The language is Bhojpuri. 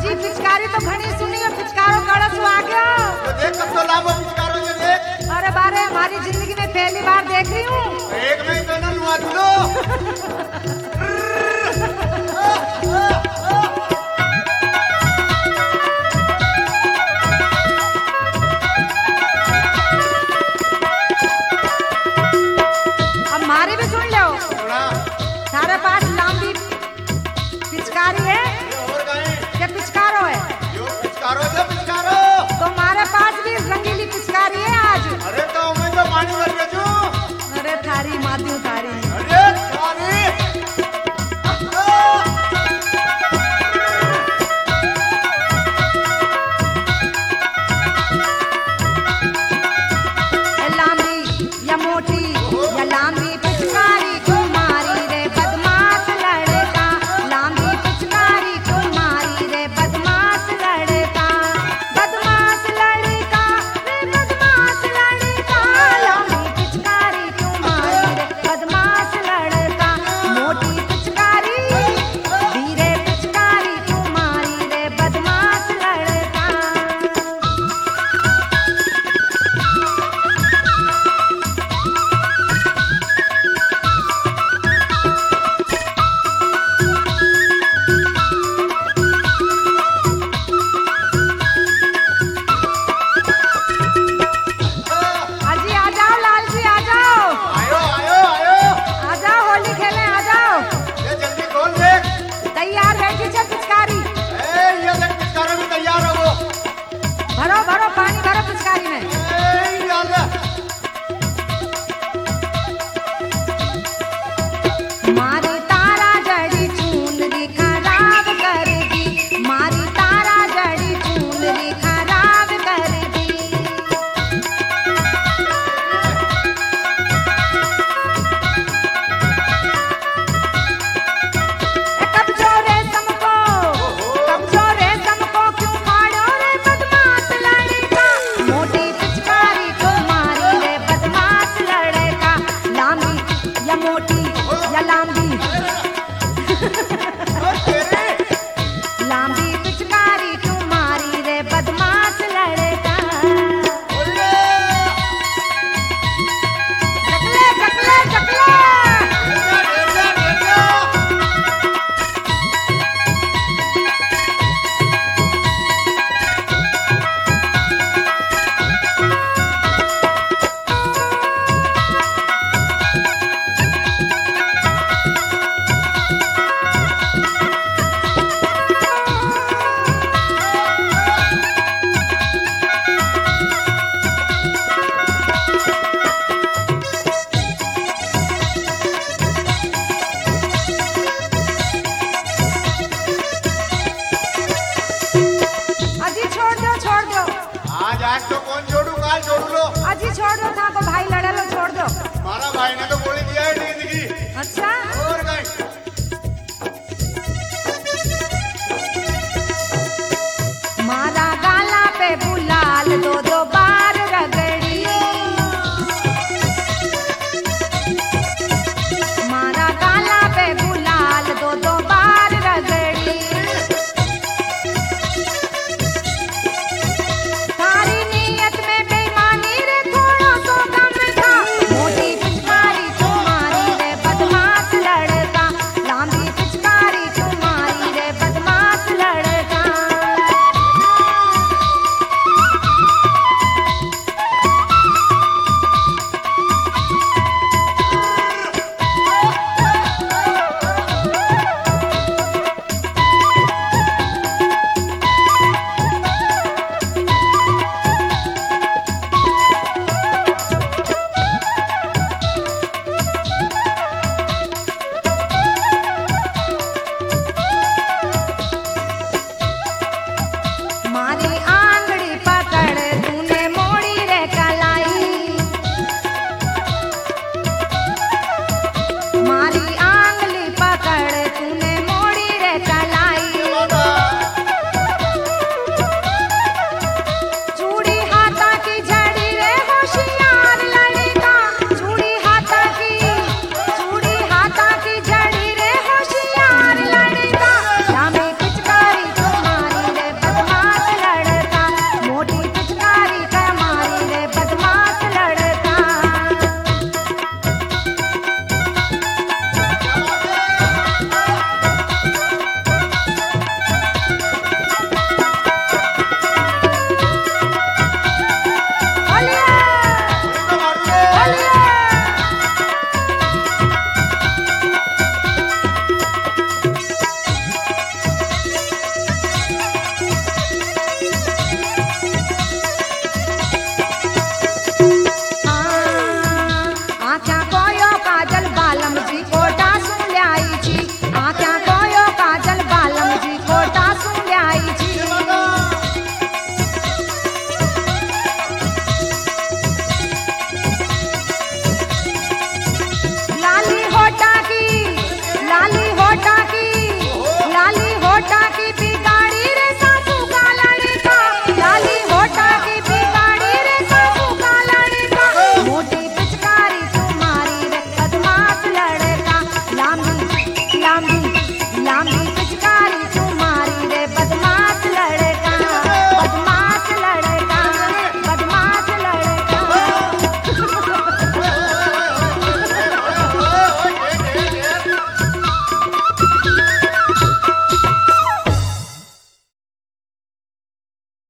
अजी पिचकारी तो घनी सुनी है, पिचकारो कड़ा सु आ गया तो देख कब तो लाभो पिचकारो ये देख। अरे बारे हमारी जिंदगी में पहली बार देख रही हूँ। एक नहीं तो ना लुआ दूलो। अब हमारी भी सुन लो। सारे पास लंबी पिचकारी है क्या पिचकारो है? पिचकारो तो हमारे पास भी रंगीली पिचकारी है आज। अरे तो मैं तो पानी भर के दूं। अरे थारी माध्यू थारी। अरे थारी लांबी या मोटी या लांबी पिचकारी तुम्हारी रे बदमाश लड़का, लांबी पिचकारी तुम्हारी रे बदमाश लड़का, बदमाश लड़का रे बदमाश लड़का, लांबी पिचकारी तुम्हारी रे बदमाश लड़का, मोटी पिचकारी धीरे पिचकारी तुम्हारी रे बदमाश लड़का। अजी आ जाओ, लाल जी आ जाओ, आयो आयो आयो। आ जाओ, होली खेले आ जाओ। ये जल्दी खोल देख। तैयार बैठी छे पिचकारी। ये देख पिचकारो भी तैयार हो। भरो भरो पानी भरो पिचकारी में। मारी तारा जड़ी चूनरी खराब कर दी, मारी तारा जड़ी चूनरी खराब कर दी। कब्जो रेशम को, कब्जो रेशम को क्यों फाड़ो रे बदमाश लड़का, मोटी पिचकारी तुम्हारी रे बदमाश लड़का, लांबी या मोटी या लांबी लांबी पिचकारी तुम्हारी रे बदमाश लड़का। चकले चकले चकले अजी छोड़ दो छोड़ दो। आज आज तो कौन जोड़ू काल जोड़ू लो। अजी छोड़ दो, था को भाई लड़ा लो, छोड़ दो। हमारा भाई ने तो गोली दिया है जिंदगी। अच्छा